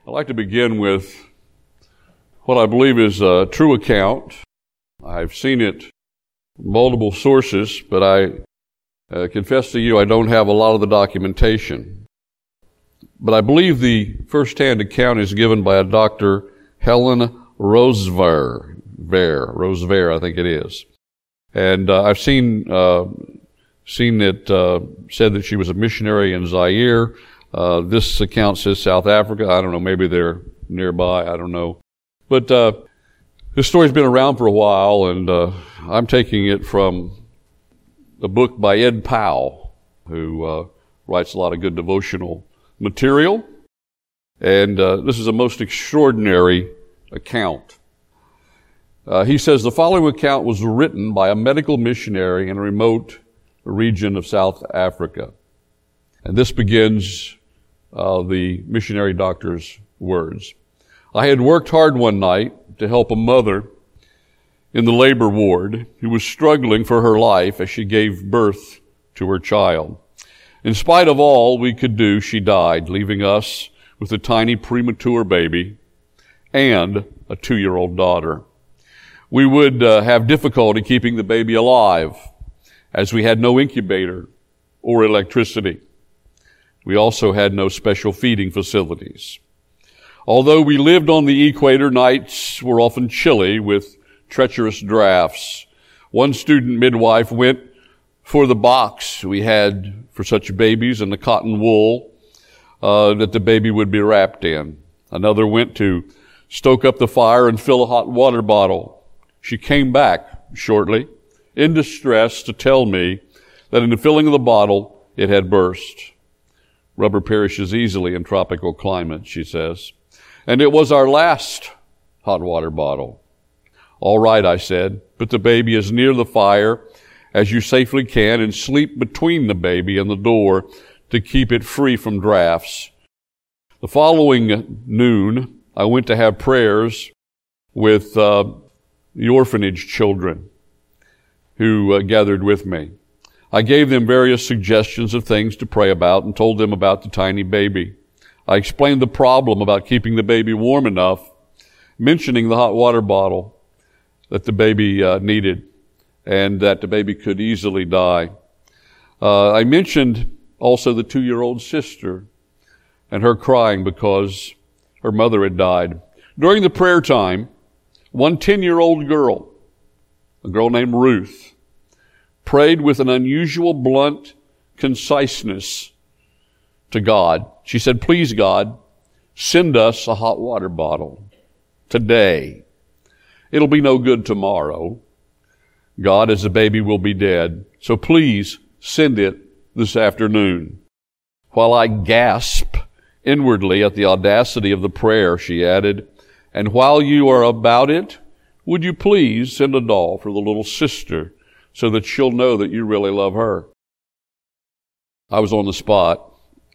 I'd like to begin with what I believe is a true account. I've seen it in multiple sources, but I confess to you I don't have a lot of the documentation. But I believe the first-hand account is given by a Dr. Helen Roseveare, I think it is. And I've seen it said that she was a missionary in Zaire. This account says South Africa. I don't know, maybe they're nearby. I don't know. But this story's been around for a while, and I'm taking it from a book by Ed Powell, who writes a lot of good devotional material. And this is a most extraordinary account. He says the following account was written by a medical missionary in a remote region of South Africa. And this begins the missionary doctor's words. I had worked hard one night to help a mother in the labor ward who was struggling for her life as she gave birth to her child. In spite of all we could do, she died, leaving us with a tiny premature baby and a 2-year-old daughter. We would have difficulty keeping the baby alive as we had no incubator or electricity. We also had no special feeding facilities. Although we lived on the equator, nights were often chilly with treacherous drafts. One student midwife went for the box we had for such babies and the cotton wool that the baby would be wrapped in. Another went to stoke up the fire and fill a hot water bottle. She came back shortly in distress to tell me that in the filling of the bottle, it had burst. Rubber perishes easily in tropical climates, she says. And it was our last hot water bottle. All right, I said, put the baby as near the fire as you safely can and sleep between the baby and the door to keep it free from drafts. The following noon, I went to have prayers with the orphanage children who gathered with me. I gave them various suggestions of things to pray about and told them about the tiny baby. I explained the problem about keeping the baby warm enough, mentioning the hot water bottle that the baby needed and that the baby could easily die. I mentioned also the 2-year-old sister and her crying because her mother had died. During the prayer time, one 10-year-old girl, a girl named Ruth, prayed with an unusual blunt conciseness to God. She said, please, God, send us a hot water bottle today. It'll be no good tomorrow, God, as the baby will be dead. So please send it this afternoon. While I gasp inwardly at the audacity of the prayer, she added, and while you are about it, would you please send a doll for the little sister so that she'll know that you really love her? I was on the spot.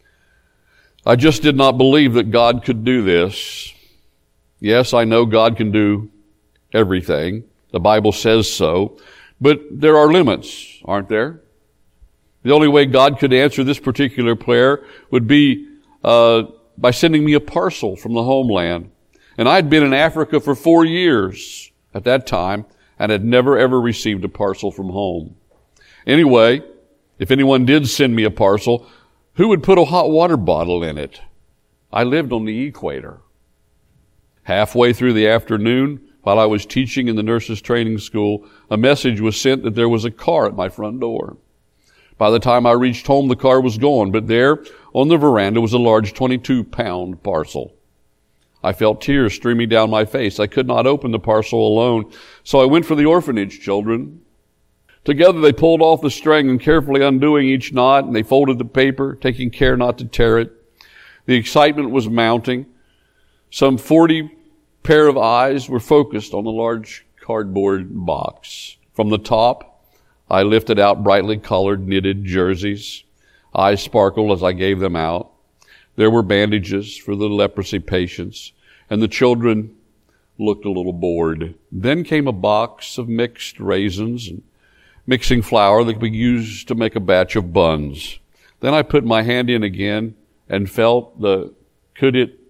I just did not believe that God could do this. Yes, I know God can do everything. The Bible says so. But there are limits, aren't there? The only way God could answer this particular prayer would be by sending me a parcel from the homeland. And I'd been in Africa for 4 years at that time and had never ever received a parcel from home. Anyway, if anyone did send me a parcel, who would put a hot water bottle in it? I lived on the equator. Halfway through the afternoon, while I was teaching in the nurses' training school, a message was sent that there was a car at my front door. By the time I reached home, the car was gone, but there on the veranda was a large 22-pound parcel. I felt tears streaming down my face. I could not open the parcel alone, so I went for the orphanage children. Together they pulled off the string and carefully undoing each knot, and they folded the paper, taking care not to tear it. The excitement was mounting. Some 40 pair of eyes were focused on the large cardboard box. From the top, I lifted out brightly colored knitted jerseys. Eyes sparkled as I gave them out. There were bandages for the leprosy patients, and the children looked a little bored. Then came a box of mixed raisins and mixing flour that could be used to make a batch of buns. Then I put my hand in again and felt the could it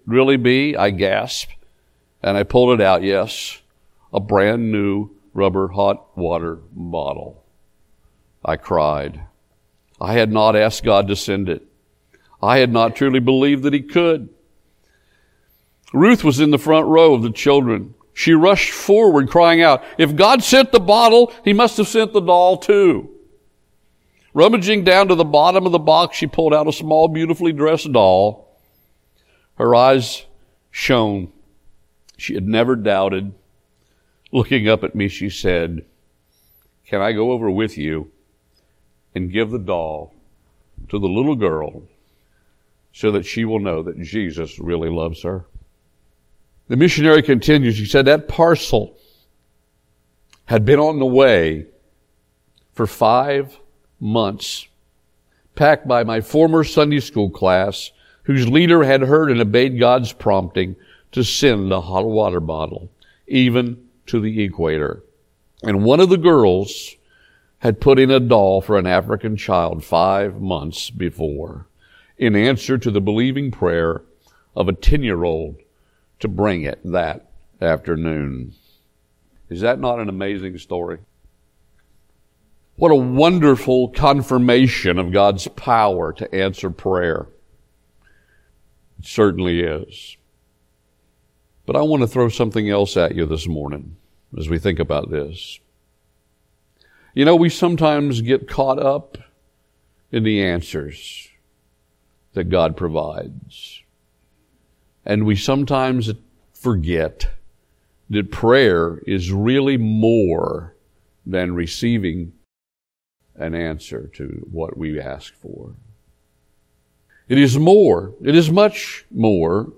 really be?" I gasped, and I pulled it out. Yes, a brand new rubber hot water bottle. I cried. I had not asked God to send it. I had not truly believed that He could. Ruth was in the front row of the children. She rushed forward, crying out, "If God sent the bottle, He must have sent the doll too." Rummaging down to the bottom of the box, she pulled out a small, beautifully dressed doll. Her eyes shone. She had never doubted. Looking up at me, she said, "Can I go over with you and give the doll to the little girl so that she will know that Jesus really loves her?" The missionary continues. She said that parcel had been on the way for 5 months, packed by my former Sunday school class, whose leader had heard and obeyed God's prompting to send a hot water bottle, even to the equator. And one of the girls had put in a doll for an African child 5 months before, in answer to the believing prayer of a 10-year-old to bring it that afternoon. Is that not an amazing story? What a wonderful confirmation of God's power to answer prayer. It certainly is. But I want to throw something else at you this morning as we think about this. You know, we sometimes get caught up in the answers that God provides. And we sometimes forget that prayer is really more than receiving an answer to what we ask for. It is more. It is much more.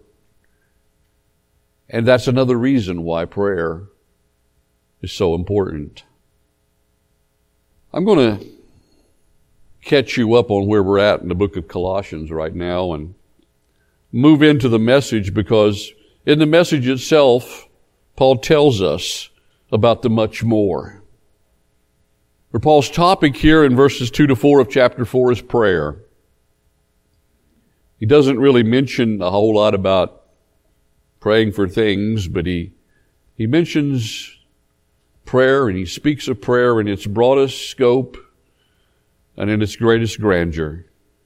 And that's another reason why prayer is so important. I'm going to catch you up on where we're at in the book of Colossians right now and move into the message, because in the message itself, Paul tells us about the much more. For Paul's topic here in verses 2-4 of chapter 4 is prayer. He doesn't really mention a whole lot about praying for things, but he mentions prayer, and he speaks of prayer in its broadest scope and in its greatest grandeur.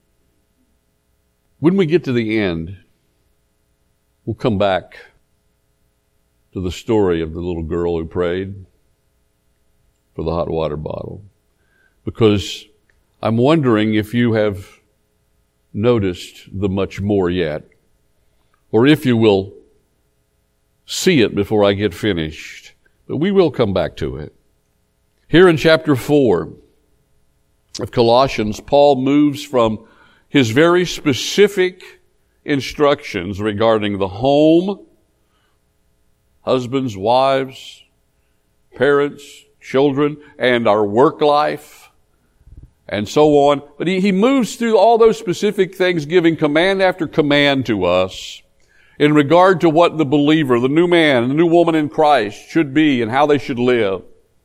When we get to the end, we'll come back to the story of the little girl who prayed for the hot water bottle, because I'm wondering if you have noticed the much more yet, or if you will see it before I get finished. But we will come back to it. Here in chapter 4 of Colossians, Paul moves from his very specific instructions regarding the home, husbands, wives, parents, children, and our work life, and so on. But he moves through all those specific things, giving command after command to us in regard to what the believer, the new man, the new woman in Christ should be and how they should live.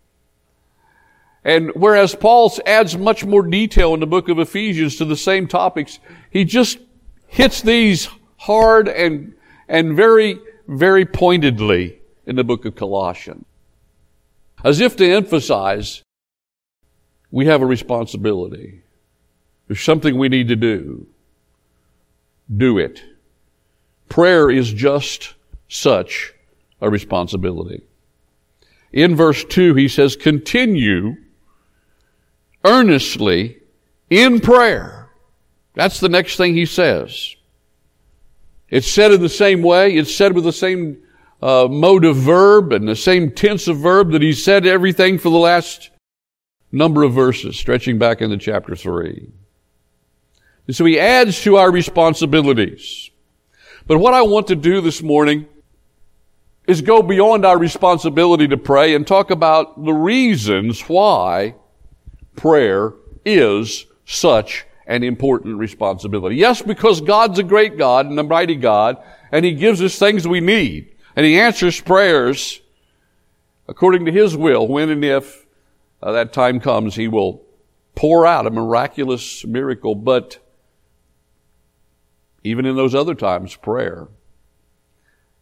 And whereas Paul adds much more detail in the book of Ephesians to the same topics, he just hits these hard and very, very pointedly in the book of Colossians, as if to emphasize we have a responsibility. There's something we need to do. Do it. Prayer is just such a responsibility. In verse 2, he says, continue earnestly in prayer. That's the next thing he says. It's said in the same way. It's said with the same mode of verb and the same tense of verb that he said everything for the last number of verses, stretching back into chapter 3. And so he adds to our responsibilities. But what I want to do this morning is go beyond our responsibility to pray and talk about the reasons why prayer is such an important responsibility. Yes, because God's a great God and a mighty God, and He gives us things we need. And He answers prayers according to His will. When and if that time comes, He will pour out a miraculous miracle. But even in those other times, prayer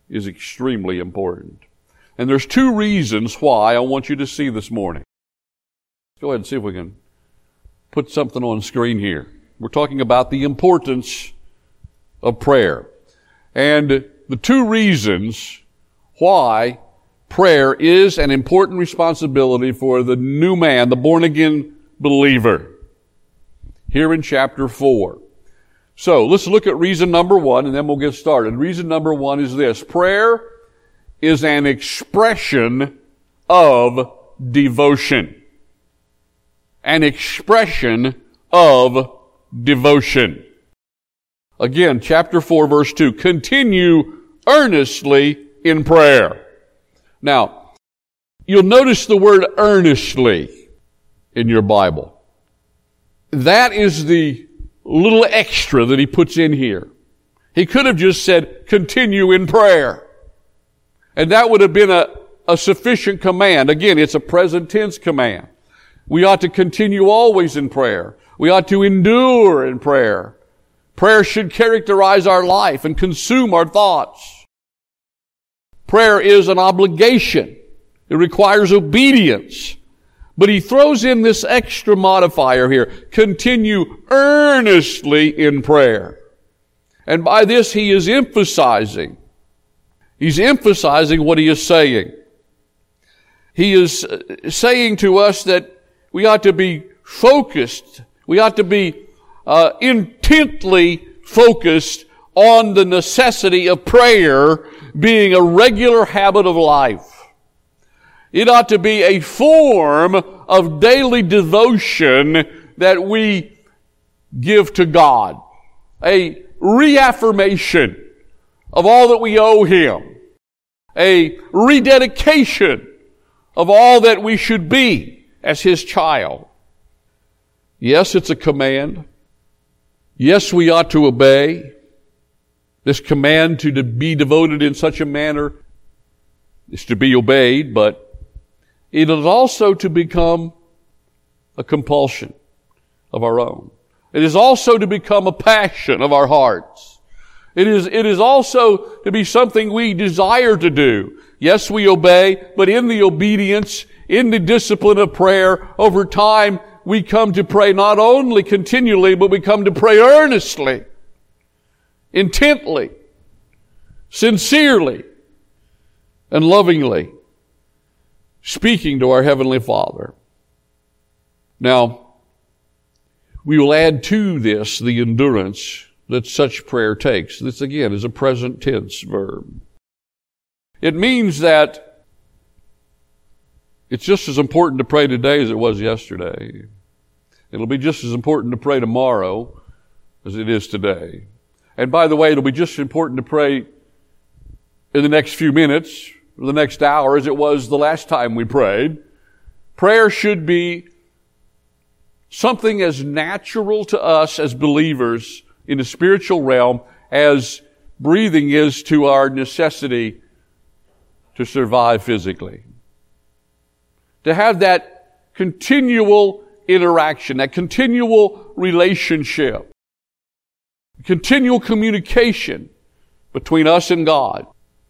is extremely important. And there's two reasons why I want you to see this morning. Go ahead and see if we can put something on screen here. We're talking about the importance of prayer. And the two reasons why prayer is an important responsibility for the new man, the born-again believer, here in chapter 4. So let's look at reason number 1, and then we'll get started. Reason number 1 is this: prayer is an expression of devotion. An expression of devotion. Again, chapter 4, verse 2. Continue earnestly in prayer. Now, you'll notice the word earnestly in your Bible. That is the little extra that he puts in here. He could have just said, continue in prayer. And that would have been a sufficient command. Again, it's a present tense command. We ought to continue always in prayer. We ought to endure in prayer. Prayer should characterize our life and consume our thoughts. Prayer is an obligation. It requires obedience. But he throws in this extra modifier here. Continue earnestly in prayer. And by this he is emphasizing. He's emphasizing what he is saying. He is saying to us that we ought to be focused. We ought to be intently focused on the necessity of prayer being a regular habit of life. It ought to be a form of daily devotion that we give to God. A reaffirmation of all that we owe Him. A rededication of all that we should be as His child. Yes, it's a command. Yes, we ought to obey. This command to be devoted in such a manner is to be obeyed, but it is also to become a compulsion of our own. It is also to become a passion of our hearts. It is also to be something we desire to do. Yes, we obey, but in the obedience, in the discipline of prayer, over time, we come to pray not only continually, but we come to pray earnestly, intently, sincerely, and lovingly, speaking to our Heavenly Father. Now, we will add to this the endurance that such prayer takes. This, again, is a present tense verb. It means that it's just as important to pray today as it was yesterday. It'll be just as important to pray tomorrow as it is today. And by the way, it'll be just as important to pray in the next few minutes, or the next hour, as it was the last time we prayed. Prayer should be something as natural to us as believers in the spiritual realm as breathing is to our necessity to survive physically. To have that continual interaction, that continual relationship, continual communication between us and God.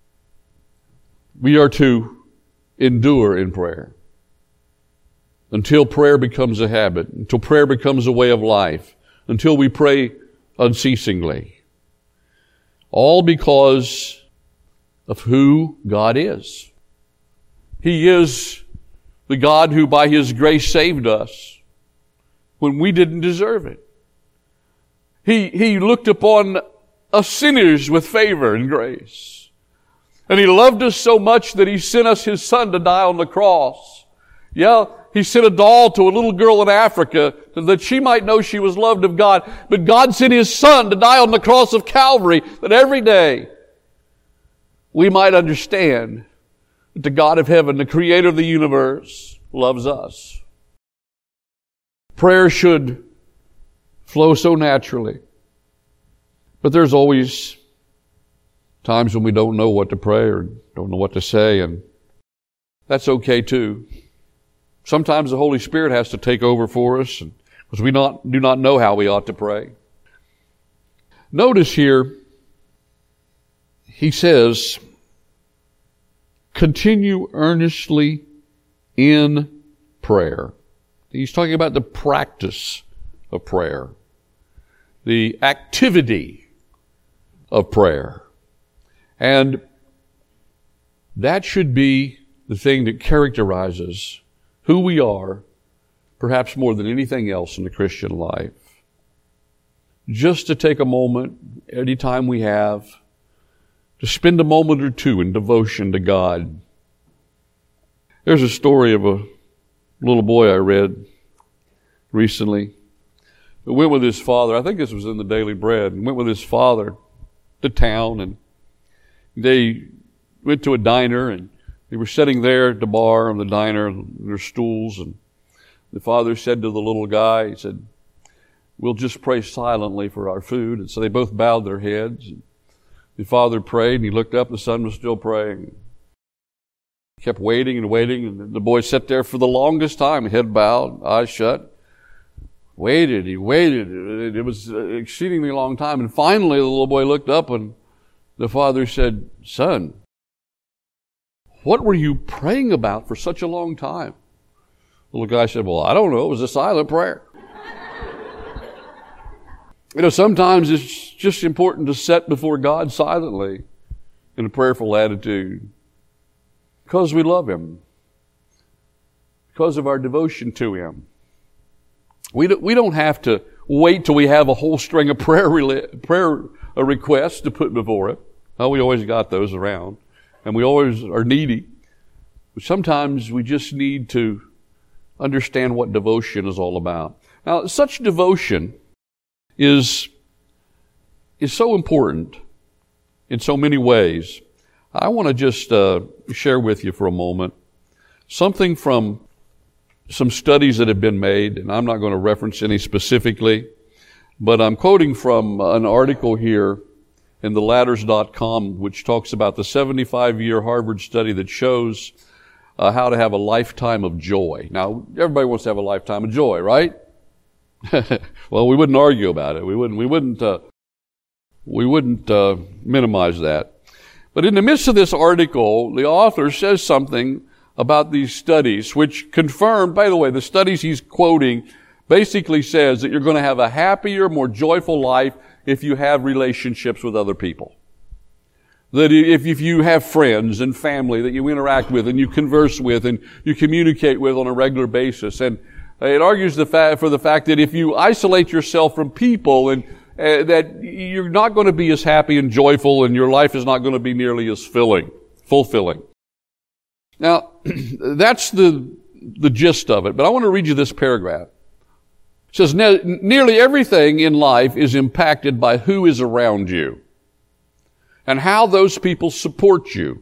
We are to endure in prayer until prayer becomes a habit, until prayer becomes a way of life, until we pray unceasingly. All because of who God is. He is the God who by His grace saved us when we didn't deserve it. He looked upon us sinners with favor and grace. And He loved us so much that He sent us His Son to die on the cross. Yeah, He sent a doll to a little girl in Africa so that she might know she was loved of God. But God sent His Son to die on the cross of Calvary that every day we might understand that the God of heaven, the Creator of the universe, loves us. Prayer should flow so naturally. But there's always times when we don't know what to pray or don't know what to say, and that's okay too. Sometimes the Holy Spirit has to take over for us because we do not know how we ought to pray. Notice here, he says, continue earnestly in prayer. He's talking about the practice of prayer, the activity of prayer. And that should be the thing that characterizes who we are, perhaps more than anything else in the Christian life. Just to take a moment, any time we have, to spend a moment or two in devotion to God. There's a story of a little boy I read recently who went with his father. I think this was in the Daily Bread. And went with his father to town, and they went to a diner, and they were sitting there at the bar in the diner, in their stools, and the father said to the little guy, he said, "We'll just pray silently for our food." And so they both bowed their heads. The father prayed, and he looked up, the son was still praying. He kept waiting and waiting, and the boy sat there for the longest time, head bowed, eyes shut. He waited. It was an exceedingly long time. And finally, the little boy looked up, and the father said, "Son, what were you praying about for such a long time?" The little guy said, "Well, I don't know. It was a silent prayer." Sometimes it's just important to sit before God silently in a prayerful attitude because we love Him, because of our devotion to Him. We don't have to wait till we have a whole string of prayer requests to put before it. Well, we always got those around, and we always are needy. But sometimes we just need to understand what devotion is all about. Now, such devotion is so important in so many ways. I want to just share with you for a moment something from some studies that have been made, and I'm not going to reference any specifically, but I'm quoting from an article here in theladders.com, which talks about the 75-year Harvard study that shows how to have a lifetime of joy. Now, everybody wants to have a lifetime of joy, right? Well, we wouldn't argue about it. We wouldn't minimize that. But in the midst of this article, the author says something about these studies, which confirm, by the way, the studies he's quoting basically says that you're going to have a happier, more joyful life if you have relationships with other people. That if you have friends and family that you interact with and you converse with and you communicate with on a regular basis. And it argues for the fact that if you isolate yourself from people and that you're not going to be as happy and joyful, and your life is not going to be nearly as fulfilling. Now, that's the gist of it, but I want to read you this paragraph. It says, nearly everything in life is impacted by who is around you and how those people support you.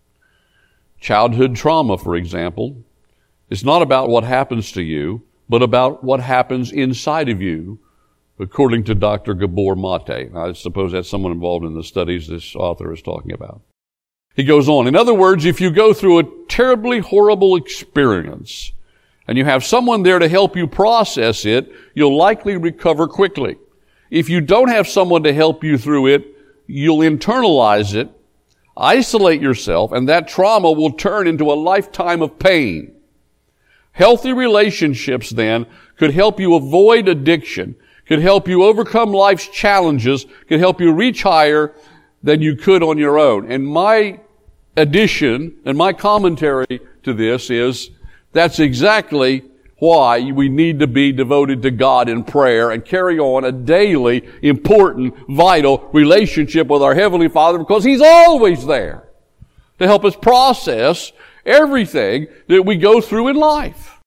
Childhood trauma, for example, is not about what happens to you, but about what happens inside of you, according to Dr. Gabor Mate. I suppose that's someone involved in the studies this author is talking about. He goes on, in other words, if you go through a terribly horrible experience and you have someone there to help you process it, you'll likely recover quickly. If you don't have someone to help you through it, you'll internalize it, isolate yourself, and that trauma will turn into a lifetime of pain. Healthy relationships, then, could help you avoid addiction, could help you overcome life's challenges, could help you reach higher than you could on your own. And my addition and my commentary to this is that's exactly why we need to be devoted to God in prayer and carry on a daily, important, vital relationship with our Heavenly Father, because He's always there to help us process everything that we go through in life.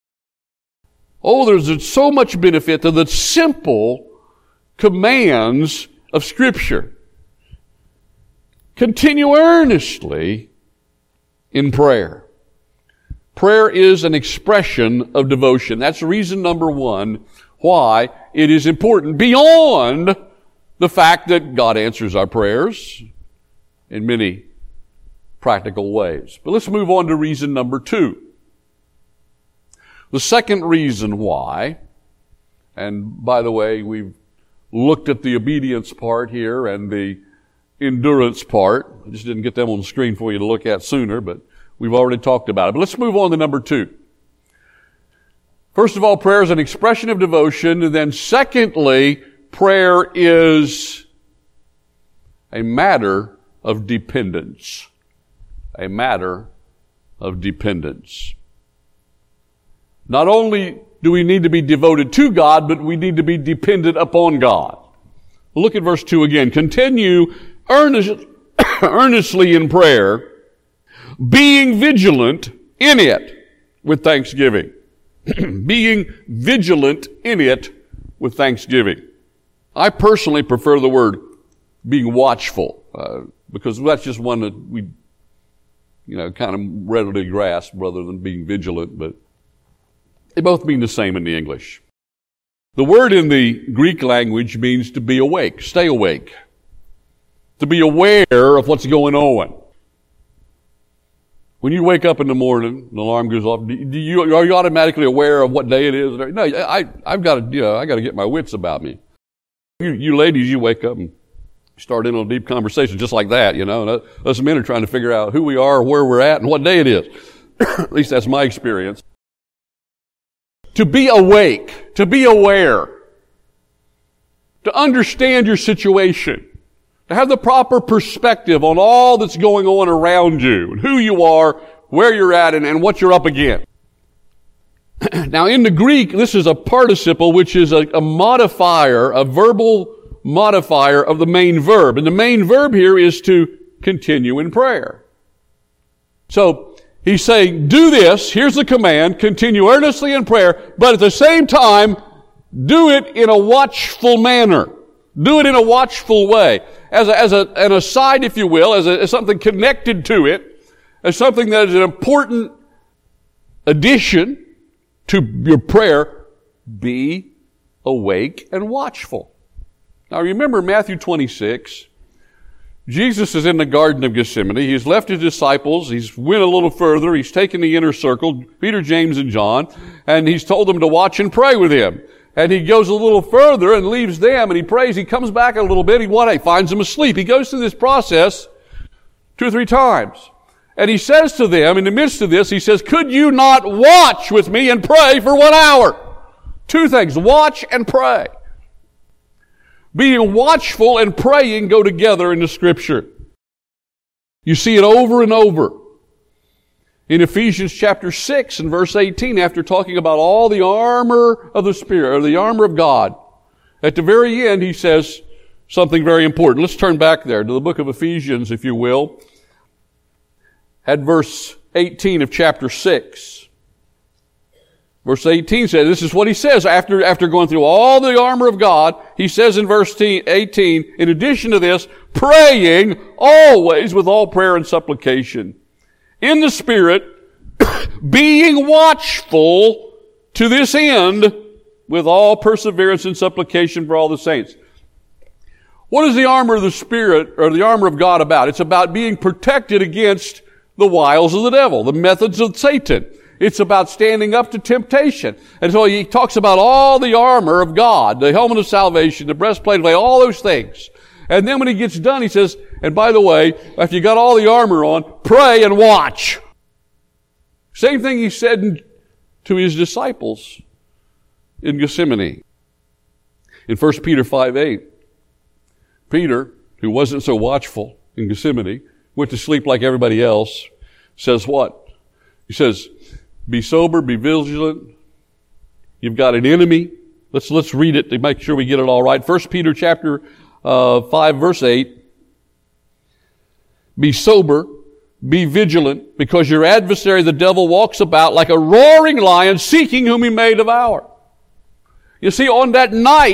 Oh, there's so much benefit to the simple commands of Scripture. Continue earnestly in prayer. Prayer is an expression of devotion. That's reason number one why it is important, beyond the fact that God answers our prayers in many practical ways. But let's move on to reason number two. The second reason why, and by the way, we've looked at the obedience part here and the endurance part. I just didn't get them on the screen for you to look at sooner, but We've already talked about it. But let's move on to number 2. First of all, prayer is an expression of devotion. And then secondly, prayer is a matter of dependence. A matter of dependence. Not only do we need to be devoted to God, but we need to be dependent upon God. Look at verse 2 again. Continue earnestly in prayer, being vigilant in it with thanksgiving. Being vigilant in it with thanksgiving. I personally prefer the word being watchful, because that's just one that we, kind of readily grasp rather than being vigilant, but they both mean the same in the English. The word in the Greek language means to be awake, stay awake, to be aware of what's going on. When you wake up in the morning, the alarm goes off. Are you automatically aware of what day it is? No, I've got to, I got to get my wits about me. You ladies, you wake up and start in on a deep conversation just like that, And us men are trying to figure out who we are, where we're at, and what day it is. At least that's my experience. To be awake, to be aware, to understand your situation, to have the proper perspective on all that's going on around you, and who you are, where you're at, and what you're up against. Now in the Greek, this is a participle, which is a modifier, a verbal modifier of the main verb. And the main verb here is to continue in prayer. So, he's saying, do this, here's the command, continue earnestly in prayer, but at the same time, do it in a watchful manner. Do it in a watchful way. As an aside, if you will, as something connected to it, as something that is an important addition to your prayer, be awake and watchful. Now remember Matthew 26. Jesus is in the Garden of Gethsemane. He's left his disciples. He's went a little further. He's taken the inner circle, Peter, James, and John, and he's told them to watch and pray with him. And he goes a little further and leaves them, and he prays. He comes back a little bit. He finds them asleep. He goes through this process 2 or 3 times. And he says to them, in the midst of this, he says, could you not watch with me and pray for 1 hour? 2 things, watch and pray. Being watchful and praying go together in the Scripture. You see it over and over. In Ephesians chapter 6 and verse 18, after talking about all the armor of the Spirit, or the armor of God, at the very end he says something very important. Let's turn back there to the book of Ephesians, if you will, at verse 18 of chapter 6. Verse 18 says, this is what he says after going through all the armor of God. He says in verse 18, in addition to this, praying always with all prayer and supplication in the Spirit, being watchful to this end with all perseverance and supplication for all the saints. What is the armor of the Spirit, or the armor of God about? It's about being protected against the wiles of the devil, the methods of Satan. It's about standing up to temptation. And so he talks about all the armor of God, the helmet of salvation, the breastplate of faith, all those things. And then when he gets done, he says, and by the way, after you got all the armor on, pray and watch. Same thing he said to his disciples in Gethsemane. In 1 Peter 5:8, Peter, who wasn't so watchful in Gethsemane, went to sleep like everybody else, says what? He says, be sober, be vigilant. You've got an enemy. Let's read it to make sure we get it all right. 1 Peter chapter 5 verse 8. Be sober, be vigilant, because your adversary the devil walks about like a roaring lion seeking whom he may devour. You see, on that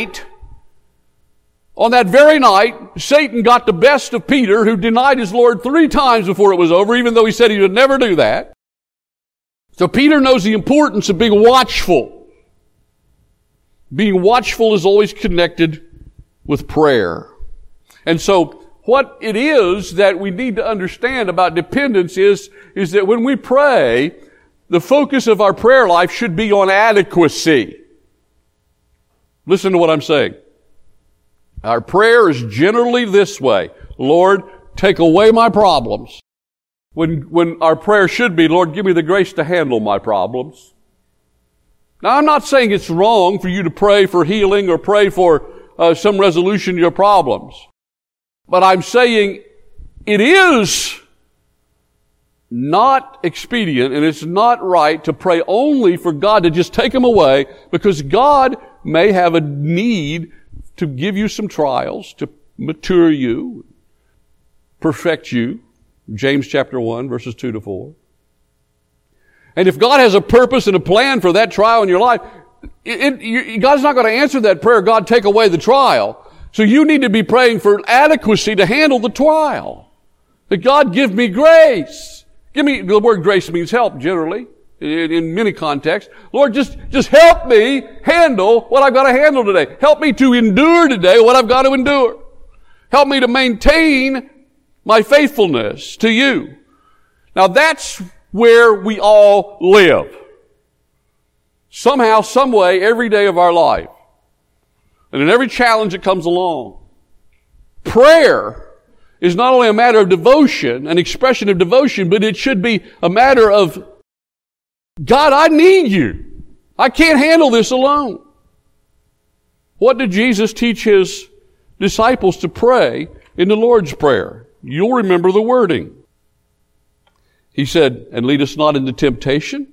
very night, Satan got the best of Peter, who denied his Lord 3 times before it was over, even though he said he would never do that. So Peter knows the importance of being watchful. Being watchful is always connected with prayer. And so what it is that we need to understand about dependence is that when we pray, the focus of our prayer life should be on adequacy. Listen to what I'm saying. Our prayer is generally this way: Lord, take away my problems. when our prayer should be, Lord, give me the grace to handle my problems. Now, I'm not saying it's wrong for you to pray for healing or pray for some resolution to your problems. But I'm saying it is not expedient and it's not right to pray only for God to just take them away, because God may have a need to give you some trials, to mature you, perfect you. James chapter 1, verses 2 to 4. And if God has a purpose and a plan for that trial in your life, God's not going to answer that prayer, God, take away the trial. So you need to be praying for adequacy to handle the trial. That God give me grace. The word grace means help generally, in many contexts. Lord, just help me handle what I've got to handle today. Help me to endure today what I've got to endure. Help me to maintain my faithfulness to you. Now that's where we all live. Somehow, some way, every day of our life. And in every challenge that comes along. Prayer is not only a matter of devotion, an expression of devotion, but it should be a matter of, God, I need you. I can't handle this alone. What did Jesus teach His disciples to pray in the Lord's Prayer? You'll remember the wording. He said, and lead us not into temptation,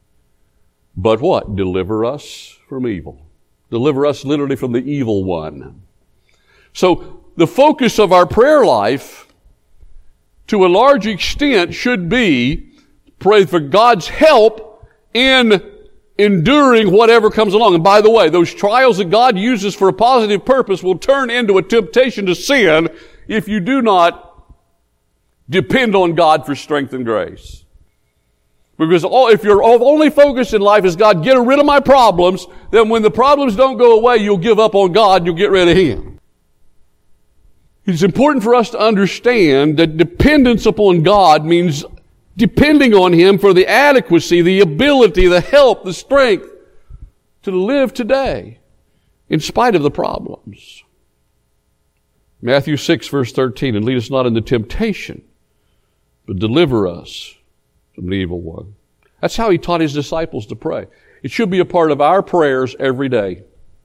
but what? Deliver us from evil. Deliver us literally from the evil one. So the focus of our prayer life, to a large extent, should be pray for God's help in enduring whatever comes along. And by the way, those trials that God uses for a positive purpose will turn into a temptation to sin if you do not depend on God for strength and grace. Because if your only focus in life is, God, get rid of my problems, then when the problems don't go away, you'll give up on God, you'll get rid of Him. It's important for us to understand that dependence upon God means depending on Him for the adequacy, the ability, the help, the strength to live today in spite of the problems. Matthew 6, verse 13, and lead us not into temptation, but deliver us from the evil one. That's how He taught His disciples to pray. It should be a part of our prayers every day.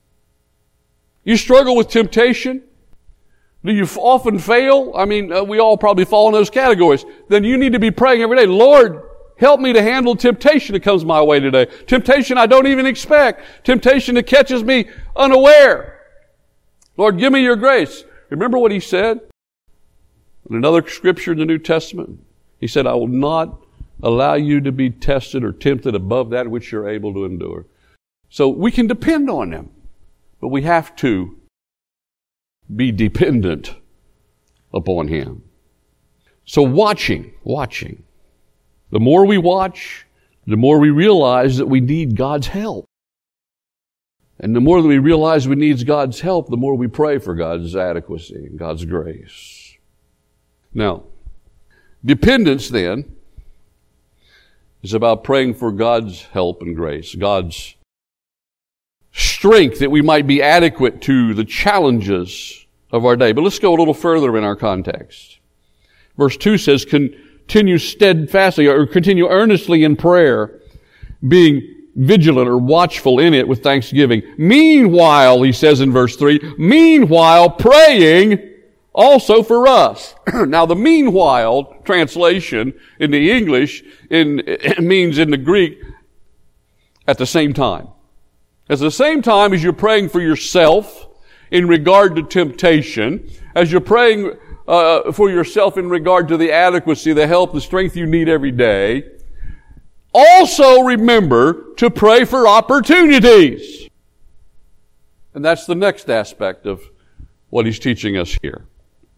You struggle with temptation? Do you often fail? I mean, we all probably fall in those categories. Then you need to be praying every day, Lord, help me to handle temptation that comes my way today. Temptation I don't even expect. Temptation that catches me unaware. Lord, give me your grace. Remember what He said in another scripture in the New Testament? He said, I will not allow you to be tested or tempted above that which you're able to endure. So we can depend on Him, but we have to be dependent upon Him. So watching. The more we watch, the more we realize that we need God's help. And the more that we realize we need God's help, the more we pray for God's adequacy and God's grace. Now, dependence then is about praying for God's help and grace, God's strength that we might be adequate to the challenges of our day. But let's go a little further in our context. Verse 2 says, continue steadfastly or continue earnestly in prayer, being vigilant or watchful in it with thanksgiving. Meanwhile, he says in verse 3, meanwhile praying also for us. Now the meanwhile translation in the English means in the Greek at the same time. At the same time as you're praying for yourself in regard to temptation, as you're praying for yourself in regard to the adequacy, the help, the strength you need every day, also remember to pray for opportunities. And that's the next aspect of what he's teaching us here.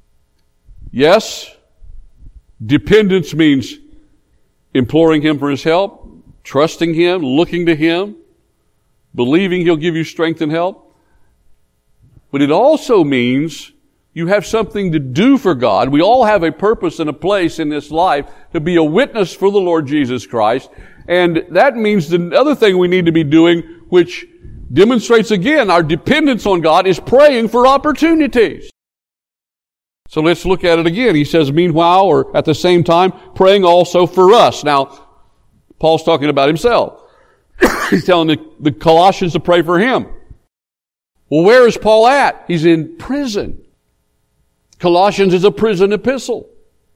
Yes, dependence means imploring Him for His help, trusting Him, looking to Him, believing He'll give you strength and help. But it also means you have something to do for God. We all have a purpose and a place in this life to be a witness for the Lord Jesus Christ. And that means the other thing we need to be doing, which demonstrates again our dependence on God, is praying for opportunities. So let's look at it again. He says, meanwhile, or at the same time, praying also for us. Now, Paul's talking about himself. He's telling the Colossians to pray for him. Well, where is Paul at? He's in prison. Colossians is a prison epistle.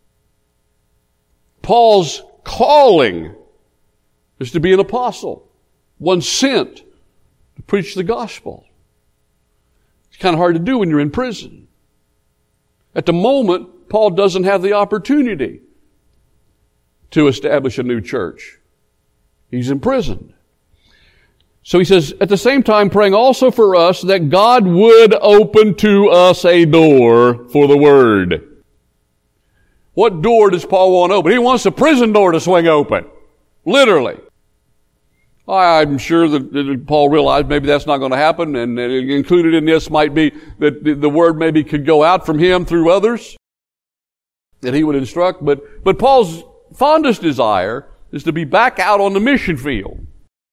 Paul's calling is to be an apostle, one sent to preach the gospel. It's kind of hard to do when you're in prison. At the moment, Paul doesn't have the opportunity to establish a new church. He's imprisoned. So he says, at the same time, praying also for us that God would open to us a door for the word. What door does Paul want open? He wants the prison door to swing open. Literally. I'm sure that Paul realized maybe that's not going to happen, and included in this might be that the word maybe could go out from him through others that he would instruct. But Paul's fondest desire is to be back out on the mission field.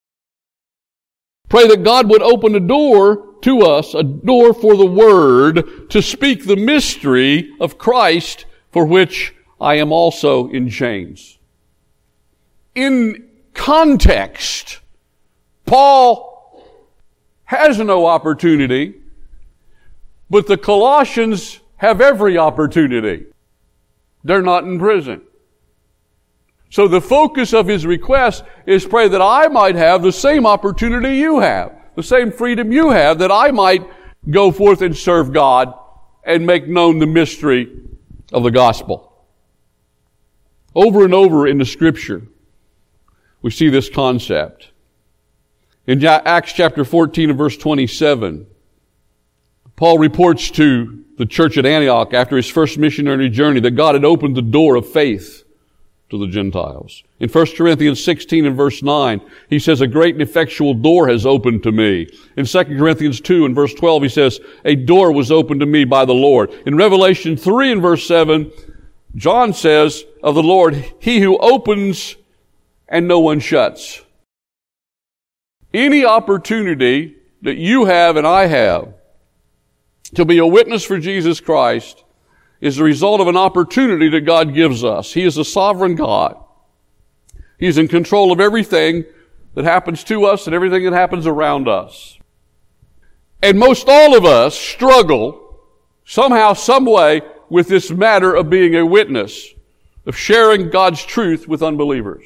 Pray that God would open a door to us, a door for the word, to speak the mystery of Christ, for which I am also in chains. In context, Paul has no opportunity, but the Colossians have every opportunity. They're not in prison. So the focus of his request is pray that I might have the same opportunity you have, the same freedom you have, that I might go forth and serve God and make known the mystery of the gospel. Over and over in the Scripture, we see this concept. In Acts chapter 14 and verse 27, Paul reports to the church at Antioch after his first missionary journey that God had opened the door of faith to the Gentiles. In 1 Corinthians 16 and verse 9, he says, a great and effectual door has opened to me. In 2 Corinthians 2 and verse 12, he says, a door was opened to me by the Lord. In Revelation 3 and verse 7, John says of the Lord, he who opens and no one shuts. Any opportunity that you have and I have to be a witness for Jesus Christ is the result of an opportunity that God gives us. He is a sovereign God. He's in control of everything that happens to us and everything that happens around us. And most all of us struggle somehow, some way with this matter of being a witness, of sharing God's truth with unbelievers.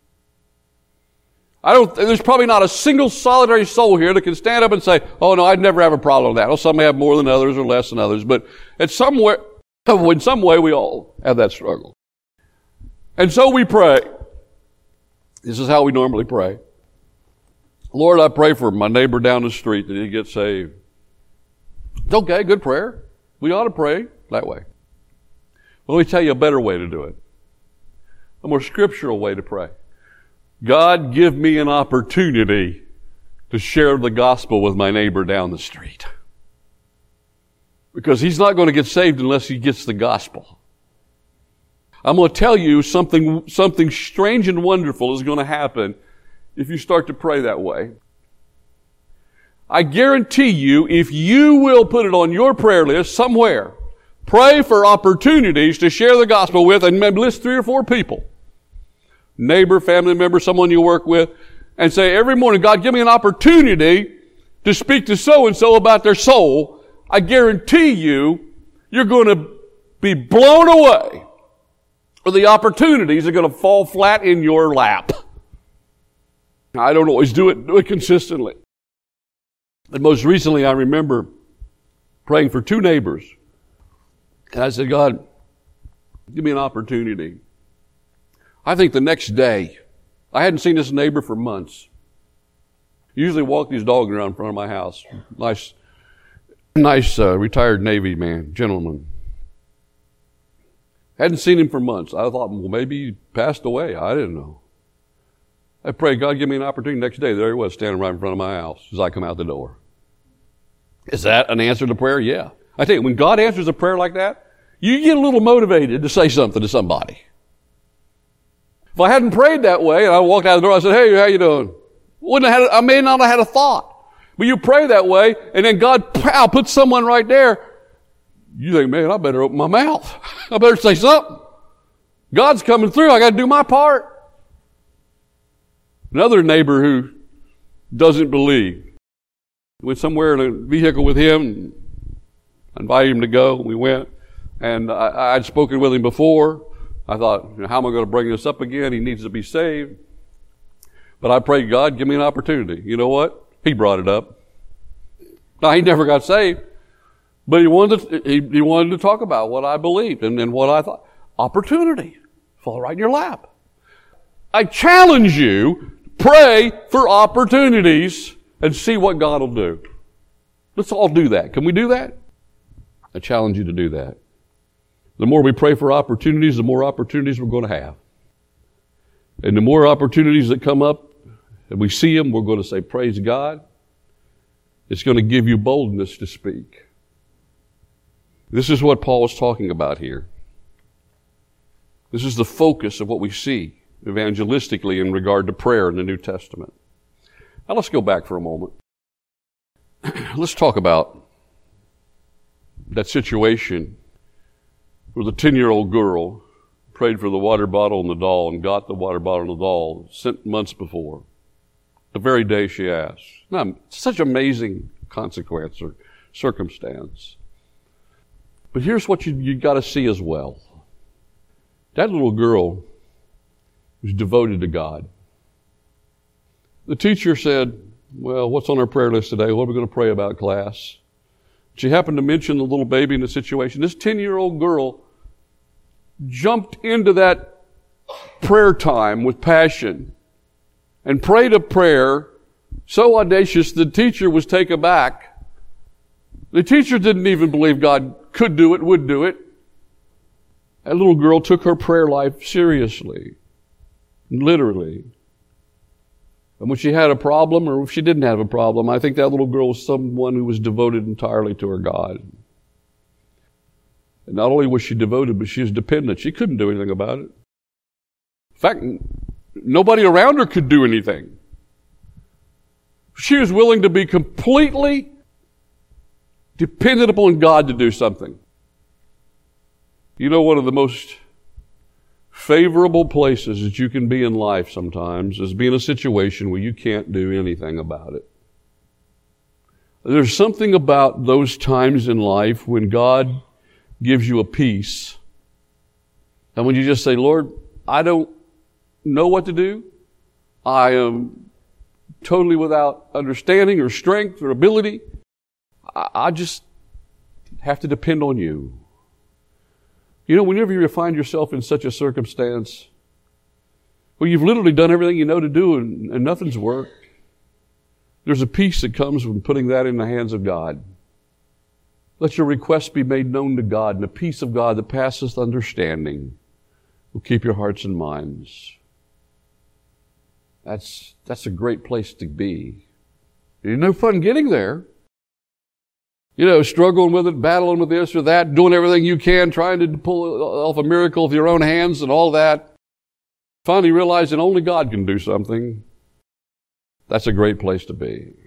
There's probably not a single solitary soul here that can stand up and say, oh no, I'd never have a problem with that. Oh, some may have more than others or less than others, but in some way we all have that struggle. And so we pray. This is how we normally pray. Lord, I pray for my neighbor down the street that he gets saved. It's okay, good prayer. We ought to pray that way. Well, let me tell you a better way to do it. A more scriptural way to pray. God, give me an opportunity to share the gospel with my neighbor down the street. Because he's not going to get saved unless he gets the gospel. I'm going to tell you something strange and wonderful is going to happen if you start to pray that way. I guarantee you, if you will put it on your prayer list somewhere, pray for opportunities to share the gospel with, and list 3 or 4 people. Neighbor, family member, someone you work with, and say every morning, God, give me an opportunity to speak to so-and-so about their soul. I guarantee you, you're going to be blown away, or the opportunities are going to fall flat in your lap. I don't always do it consistently. And most recently, I remember praying for 2 neighbors. And I said, God, give me an opportunity. I think the next day, I hadn't seen this neighbor for months. Usually walk these dogs around in front of my house. Nice retired Navy man, gentleman. Hadn't seen him for months. I thought, well, maybe he passed away. I didn't know. I prayed, God, give me an opportunity. Next day, there he was, standing right in front of my house as I come out the door. Is that an answer to prayer? Yeah. I tell you, when God answers a prayer like that, you get a little motivated to say something to somebody. If I hadn't prayed that way and I walked out the door, I said, hey, how you doing? I may not have had a thought. But you pray that way, and then God puts someone right there you think, man, I better open my mouth. I better say something. God's coming through. I got to do my part. Another neighbor who doesn't believe. Went somewhere in a vehicle with him. I invited him to go. We went. And I'd spoken with him before. I thought, how am I going to bring this up again? He needs to be saved. But I prayed, God, give me an opportunity. You know what? He brought it up. Now, he never got saved. But he wanted to talk about what I believed and what I thought. Opportunity. Fall right in your lap. I challenge you, pray for opportunities and see what God will do. Let's all do that. Can we do that? I challenge you to do that. The more we pray for opportunities, the more opportunities we're going to have. And the more opportunities that come up and we see them, we're going to say, praise God. It's going to give you boldness to speak. This is what Paul is talking about here. This is the focus of what we see evangelistically in regard to prayer in the New Testament. Now let's go back for a moment. Let's talk about that situation where the 10-year-old girl prayed for the water bottle and the doll and got the water bottle and the doll sent months before, the very day she asked. Now, such amazing consequence or circumstance. But here's what you got to see as well. That little girl was devoted to God. The teacher said, well, what's on our prayer list today? What are we going to pray about, class? She happened to mention the little baby in the situation. This 10-year-old girl jumped into that prayer time with passion and prayed a prayer so audacious the teacher was taken aback. The teacher didn't even believe God could do it, would do it. That little girl took her prayer life seriously, literally. And when she had a problem, or if she didn't have a problem, I think that little girl was someone who was devoted entirely to her God. And not only was she devoted, but she was dependent. She couldn't do anything about it. In fact, nobody around her could do anything. She was willing to be completely dependent upon God to do something. You know, one of the most favorable places that you can be in life sometimes is be in a situation where you can't do anything about it. There's something about those times in life when God gives you a peace. And when you just say, Lord, I don't know what to do. I am totally without understanding or strength or ability. I just have to depend on you. You know, whenever you find yourself in such a circumstance where you've literally done everything you know to do and nothing's worked, there's a peace that comes from putting that in the hands of God. Let your requests be made known to God, and the peace of God that passeth understanding will keep your hearts and minds. That's a great place to be. It's no fun getting there. You know, struggling with it, battling with this or that, doing everything you can, trying to pull off a miracle with your own hands and all that. Finally realizing only God can do something. That's a great place to be.